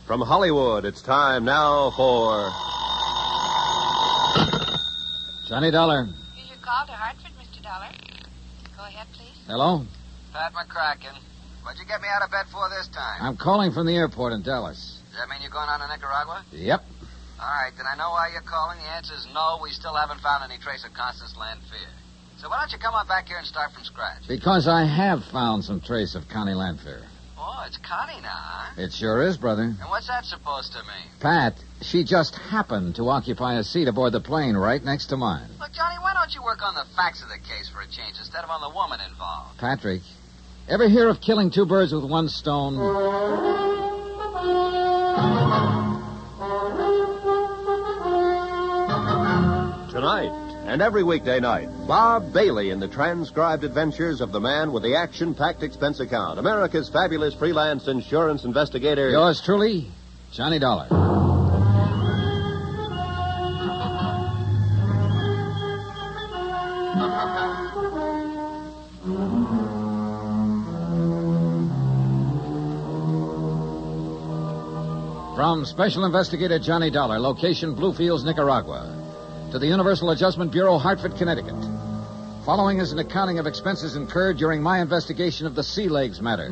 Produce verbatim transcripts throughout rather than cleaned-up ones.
From Hollywood, it's time now for... Johnny Dollar. Here's your call to Hartford, Mister Dollar. Go ahead, please. Hello? Pat McCracken. What'd you get me out of bed for this time? I'm calling from the airport in Dallas. Does that mean you're going on to Nicaragua? Yep. All right, then I know why you're calling. The answer's no. We still haven't found any trace of Constance Lanfear. So why don't you come on back here and start from scratch? Because I have found some trace of Connie Lanfear. Oh, it's Connie now, huh? It sure is, brother. And what's that supposed to mean? Pat, she just happened to occupy a seat aboard the plane right next to mine. Look, Johnny, why don't you work on the facts of the case for a change instead of on the woman involved? Patrick, ever hear of killing two birds with one stone? Tonight and every weekday night, Bob Bailey in the transcribed adventures of the man with the action-packed expense account, America's fabulous freelance insurance investigator. Yours truly, Johnny Dollar. From Special Investigator Johnny Dollar, location Bluefields, Nicaragua, to the Universal Adjustment Bureau, Hartford, Connecticut. Following is an accounting of expenses incurred during my investigation of the Sea Legs matter.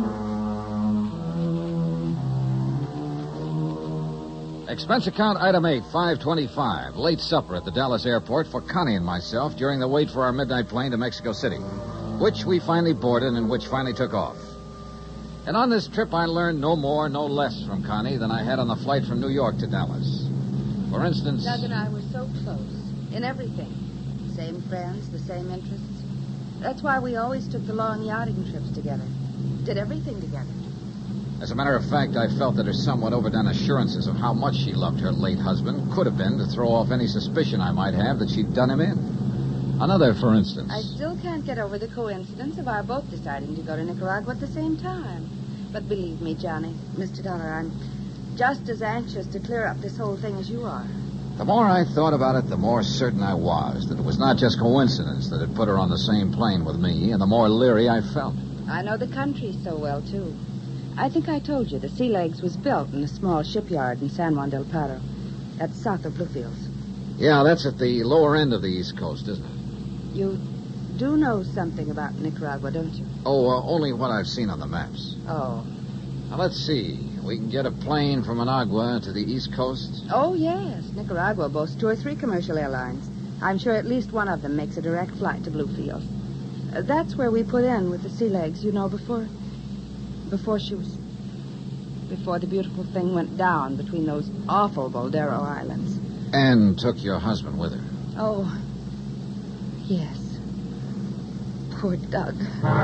Expense account item eight, five twenty-five. Late supper at the Dallas airport for Connie and myself during the wait for our midnight plane to Mexico City, which we finally boarded and which finally took off. And on this trip, I learned no more, no less from Connie than I had on the flight from New York to Dallas. For instance... Doug and I were so close in everything. Same friends, the same interests. That's why we always took the long yachting trips together. Did everything together. As a matter of fact, I felt that her somewhat overdone assurances of how much she loved her late husband could have been to throw off any suspicion I might have that she'd done him in. Another, for instance. I still can't get over the coincidence of our both deciding to go to Nicaragua at the same time. But believe me, Johnny, Mister Dollar, I'm just as anxious to clear up this whole thing as you are. The more I thought about it, the more certain I was that it was not just coincidence that had put her on the same plane with me, and the more leery I felt. I know the country so well, too. I think I told you the Sea Legs was built in a small shipyard in San Juan del Paro. That's south of Bluefields. Yeah, that's at the lower end of the East Coast, isn't it? You do know something about Nicaragua, don't you? Oh, uh, only what I've seen on the maps. Oh. Now, let's see. We can get a plane from Managua to the East Coast? Oh, yes. Nicaragua boasts two or three commercial airlines. I'm sure at least one of them makes a direct flight to Bluefields. Uh, that's where we put in with the Sea Legs, you know, before... Before she was... Before the beautiful thing went down between those awful Boldero Islands. And took your husband with her? Oh, yes. Poor Doug.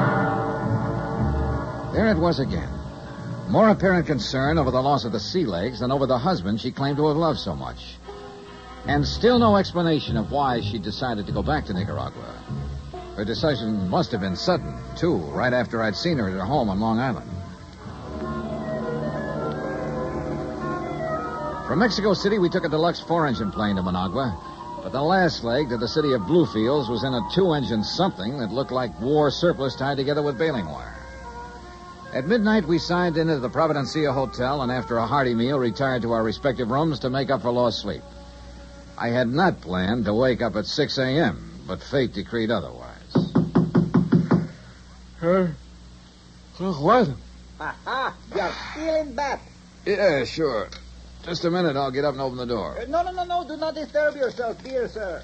There it was again. More apparent concern over the loss of the Sea Legs than over the husband she claimed to have loved so much. And still no explanation of why she decided to go back to Nicaragua. Her decision must have been sudden, too, right after I'd seen her at her home on Long Island. From Mexico City, we took a deluxe four-engine plane to Managua, but the last leg to the city of Bluefields was in a two-engine something that looked like war surplus tied together with baling wire. At midnight, we signed into the Providencia Hotel, and after a hearty meal, retired to our respective rooms to make up for lost sleep. I had not planned to wake up at six a.m., but fate decreed otherwise. Huh? What? Aha! You're still in bed. Yeah, sure. Just a minute, I'll get up and open the door. Uh, no, no, no, no. Do not disturb yourself, dear sir.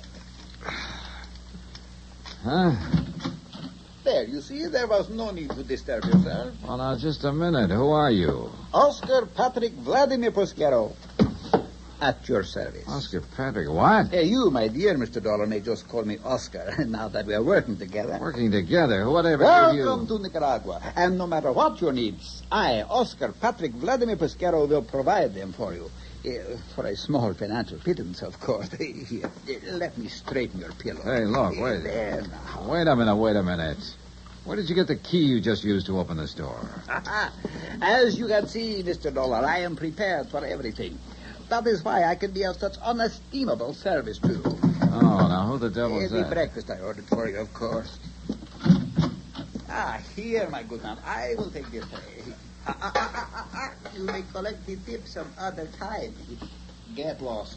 Huh? There, you see, there was no need to disturb yourself. Well, now, just a minute. Who are you? Oscar Patrick Vladimir Posquero. At your service. Oscar Patrick, what? Hey, you, my dear Mister Dollar, may just call me Oscar, now that we are working together. Working together? Whatever Welcome you... to Nicaragua. And no matter what your needs, I, Oscar Patrick Vladimir Posquero, will provide them for you. Uh, for a small financial pittance, of course. Here, let me straighten your pillow. Hey, look, wait. There now. Wait a minute, wait a minute. Where did you get the key you just used to open this door? As you can see, Mister Dollar, I am prepared for everything. That is why I can be of such unestimable service to you. Oh, now who the devil's uh, that? The breakfast I ordered for you, of course. Ah, here, my good man. I will take the tray. Ah, ah, ah, ah, ah, ah. You may collect the tip some other time. Get lost.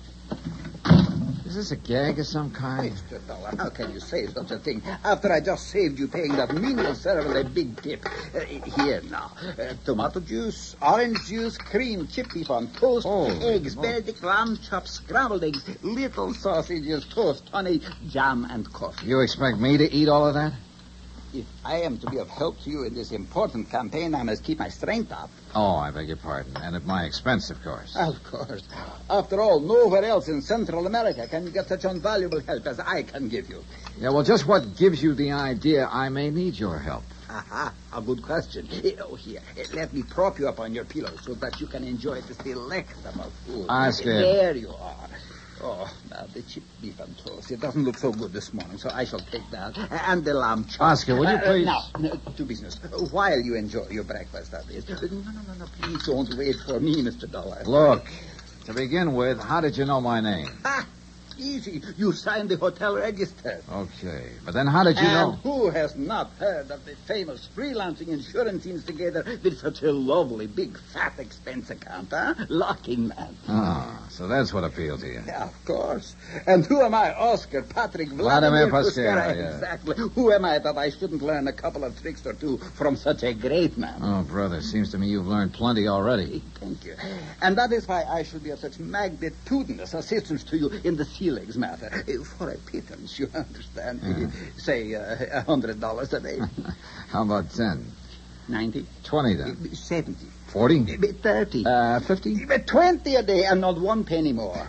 Is this a gag of some kind? Mister Dollar, how can you say such a thing after I just saved you paying that menial servant a big tip? Uh, here now. Uh, tomato juice, orange juice, cream, chip beef on toast, Oh, eggs, oh. Benedict lamb chops, scrambled eggs, little sausages, toast, honey, jam, and coffee. You expect me to eat all of that? If I am to be of help to you in this important campaign, I must keep my strength up. Oh, I beg your pardon. And at my expense, of course. Of course. After all, nowhere else in Central America can you get such invaluable help as I can give you. Yeah, well, just what gives you the idea I may need your help? Aha, a good question. Eh, Oh, here, eh, let me prop you up on your pillow so that you can enjoy this delectable food. Oscar. There you are. Oh, now the chip beef and toast. It doesn't look so good this morning, so I shall take that. And the lamb chop. Oscar, will you Uh, please- now, no, to business. While you enjoy your breakfast, that is. No, no, no, no, no. Please don't wait for me, Mister Dollar. Look, to begin with, how did you know my name? Ah, easy. You signed the hotel register. Okay, but then how did you And know? who has not heard of the famous freelancing insurance instigator with such a lovely, big, fat expense account, huh? Locking man. Ah, so that's what appealed to you. Yeah, of course. And who am I, Oscar Patrick Vladimir Vladimir Pescara, yeah. Exactly. Who am I that I shouldn't learn a couple of tricks or two from such a great man? Oh, brother, seems to me you've learned plenty already. Thank you. And that is why I should be of such magnitudinous assistance to you in the sea legs matter. Uh, For a pittance, you understand. Yeah. Say a uh, hundred dollars a day. How about ten? Ninety. Twenty then? Seventy. Forty? Thirty. Uh, fifty? Twenty a day and not one penny more.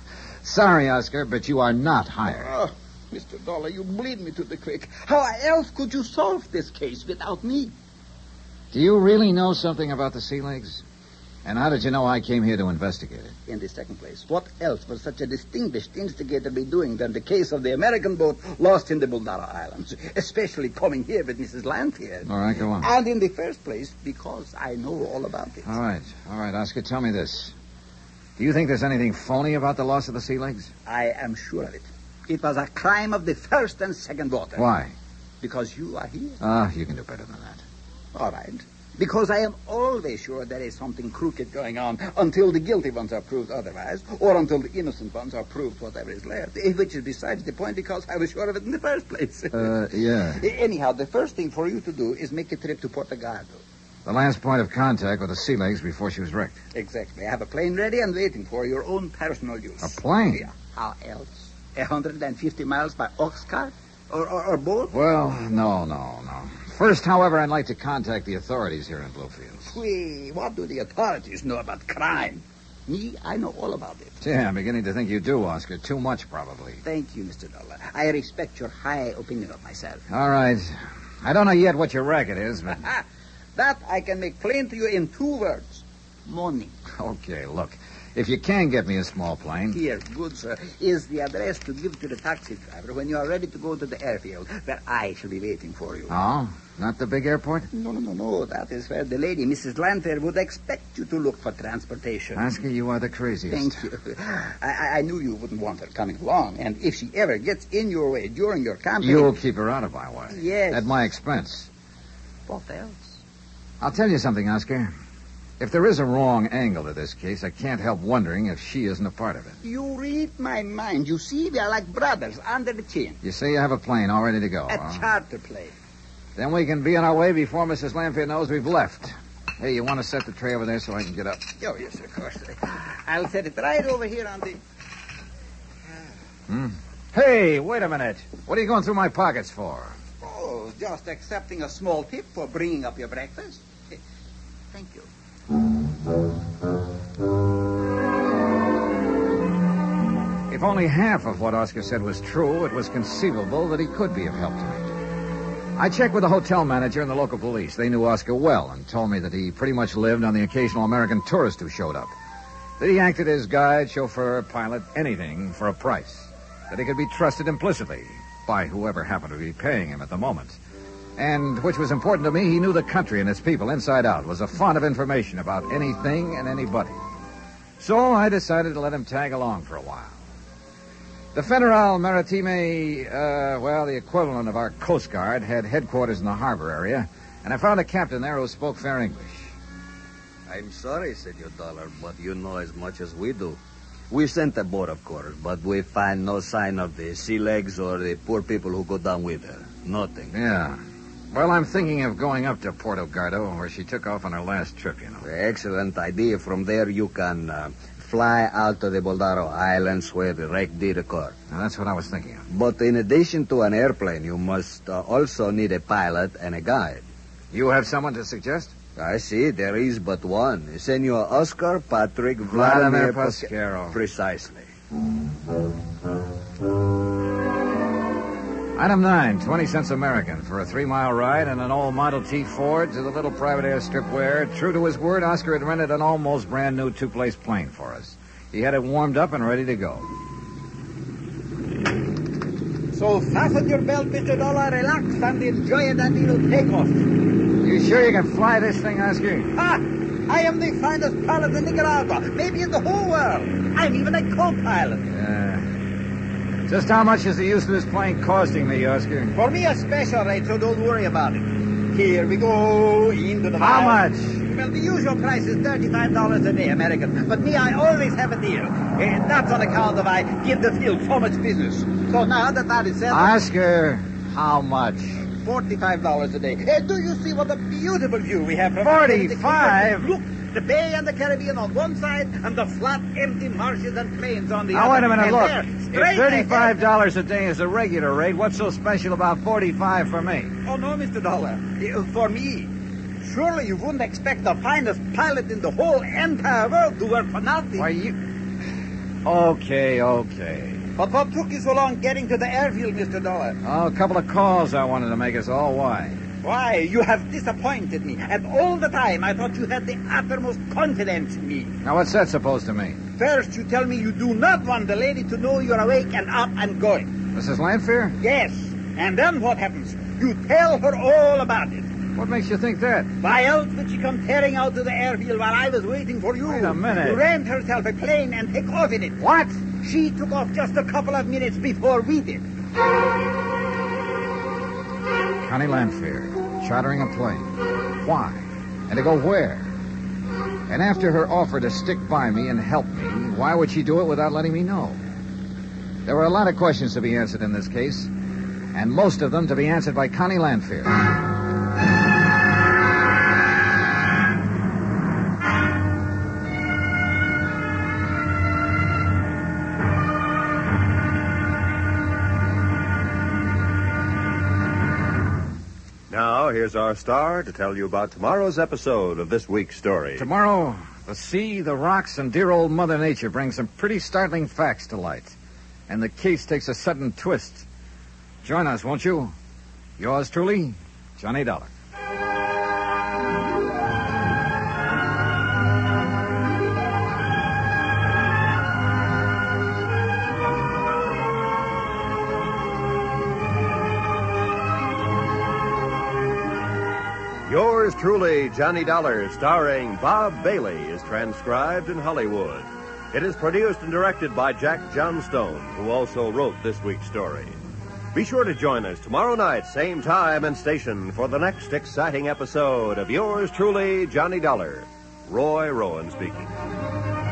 Sorry, Oscar, but you are not hired. Oh, Mister Dollar, you bleed me to the quick. How else could you solve this case without me? Do you really know something about the sea legs? And how did you know I came here to investigate it? In the second place, what else would such a distinguished instigator be doing than the case of the American boat lost in the Buldara Islands, especially coming here with Missus Lanfear? All right, go on. And in the first place, because I know all about it. All right, all right, Oscar, tell me this. Do you think there's anything phony about the loss of the sea legs? I am sure of it. It was a crime of the first and second water. Why? Because you are here. Ah, you can do better than that. All right. Because I am always sure there is something crooked going on until the guilty ones are proved otherwise, or until the innocent ones are proved whatever is left, eh, which is besides the point because I was sure of it in the first place. Uh, yeah. Anyhow, the first thing for you to do is make a trip to Portugal. The last point of contact with the sea legs before she was wrecked. Exactly. I have a plane ready and waiting for your own personal use. A plane? Yeah. How else? one hundred fifty miles by ox cart? Or, or, or boat? Well, no, no, no. First, however, I'd like to contact the authorities here in Bluefields. Whee, what do the authorities know about crime? Me, I know all about it. Yeah, I'm beginning to think you do, Oscar. Too much, probably. Thank you, Mister Dollar. I respect your high opinion of myself. All right. I don't know yet what your racket is, but... That I can make plain to you in two words. Money. Okay, look. If you can get me a small plane... Here, good sir, is the address to give to the taxi driver when you are ready to go to the airfield, where I shall be waiting for you. Oh? Not the big airport? No, no, no, no. That is where the lady, Missus Lanfear, would expect you to look for transportation. Oscar, you are the craziest. Thank you. I, I knew you wouldn't want her coming along, and if she ever gets in your way during your campaign... You'll keep her out of my way. Yes. At my expense. What else? I'll tell you something, Oscar. If there is a wrong angle to this case, I can't help wondering if she isn't a part of it. You read my mind. You see, we are like brothers under the chin. You say you have a plane all ready to go, A huh? charter plane. Then we can be on our way before Missus Lanfear knows we've left. Hey, you want to set the tray over there so I can get up? Oh, yes, of course. I'll set it right over here on the... Hmm? Hey, wait a minute. What are you going through my pockets for? Oh, just accepting a small tip for bringing up your breakfast. Thank you. If only half of what Oscar said was true, it was conceivable that he could be of help to me. I checked with the hotel manager and the local police. They knew Oscar well and told me that he pretty much lived on the occasional American tourist who showed up. That he acted as guide, chauffeur, pilot, anything for a price. That he could be trusted implicitly by whoever happened to be paying him at the moment. And, which was important to me, he knew the country and its people inside out, was a font of information about anything and anybody. So I decided to let him tag along for a while. The Federal Maritime, uh, well, the equivalent of our Coast Guard, had headquarters in the harbor area, and I found a captain there who spoke fair English. I'm sorry, Senor Dollar, but you know as much as we do. We sent a boat, of course, but we find no sign of the sea legs or the poor people who go down with her. Nothing. Yeah. Well, I'm thinking of going up to Puerto Gardo, where she took off on her last trip, you know. Excellent idea. From there, you can uh, fly out to the Boldaro Islands where the wreck did occur. Now, that's what I was thinking of. But in addition to an airplane, you must uh, also need a pilot and a guide. You have someone to suggest? I see. There is but one. Senor Oscar Patrick Vladimir Vladimir Pasquero. Precisely. Item nine, twenty cents American for a three-mile ride in an old Model T Ford to the little private airstrip where, true to his word, Oscar had rented an almost brand-new two-place plane for us. He had it warmed up and ready to go. So fasten your belt, Mister Dollar, relax, and enjoy that little takeoff. You sure you can fly this thing, Oscar? Ha! I am the finest pilot in Nicaragua, maybe in the whole world. I'm even a co-pilot. Uh, just how much is the use of this plane costing me, Oscar? For me, a special rate, so don't worry about it. Here we go into the... How wild. much? Well, the usual price is thirty-five dollars a day, American. But me, I always have a deal. And that's on account of I give the field so much business. So now that that is settled... Oscar, how much? forty-five dollars a day. Uh, do you see what a beautiful view we have from... forty-five? Look, the Bay and the Caribbean on one side and the flat, empty marshes and plains on the Now, other. wait a minute, And look. there, If thirty-five dollars a day is the regular rate, what's so special about forty-five for me? Oh, no, Mister Dollar. Uh, For me, surely you wouldn't expect the finest pilot in the whole entire world to work for nothing. Why, you... Okay, okay. But what took you so long getting to the airfield, Mister Dollar? Oh, a couple of calls I wanted to make us all. Why? Why, you have disappointed me. And all the time, I thought you had the uttermost confidence in me. Now, what's that supposed to mean? First, you tell me you do not want the lady to know you're awake and up and going. Missus Lanfear? Yes. And then what happens? You tell her all about it. What makes you think that? Why else did she come tearing out to the airfield while I was waiting for you? Wait a minute. You rent herself a plane and take off in it. What? She took off just a couple of minutes before we did. Connie Lanfear, chartering a plane. Why? And to go where? And after her offer to stick by me and help me, why would she do it without letting me know? There were a lot of questions to be answered in this case, and most of them to be answered by Connie Lanfear. Now, here's our star to tell you about tomorrow's episode of this week's story. Tomorrow, the sea, the rocks, and dear old Mother Nature bring some pretty startling facts to light. And the case takes a sudden twist. Join us, won't you? Yours truly, Johnny Dollar. Yours truly, Johnny Dollar, starring Bob Bailey, is transcribed in Hollywood. It is produced and directed by Jack Johnstone, who also wrote this week's story. Be sure to join us tomorrow night, same time and station, for the next exciting episode of Yours truly, Johnny Dollar. Roy Rowan speaking.